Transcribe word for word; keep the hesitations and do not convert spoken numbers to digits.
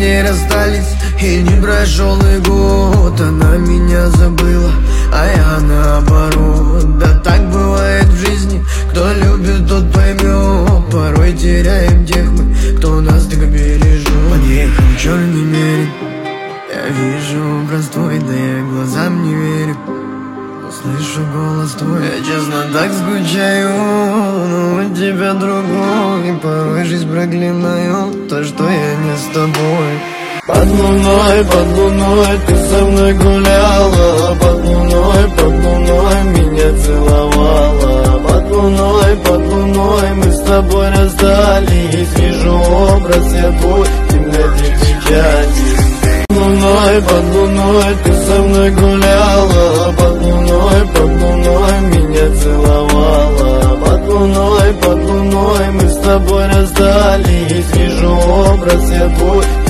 ней расстались, и не прошел и год. Она меня забыла, а я наоборот. Да так бывает в жизни, кто любит, тот поймет. Порой теряем тех мы, кто нас так бережет. Подъехал черный мерин, я вижу образ твой, да я глазам не верю. Слышу голос твой, я честно так скучаю, но у тебя другой. И порой жизнь проклинаю то, что я не с тобой. Под луной, под луной ты со мной гуляла, под луной, под луной меня целовала. Под луной, под луной мы с тобой расстались. Вижу образ я твой в темноте печати. Под луной, под луной ты со мной гуляла, под луной, под луной меня целовала. Под луной, под луной мы с тобой расстались. Вижу образ я твой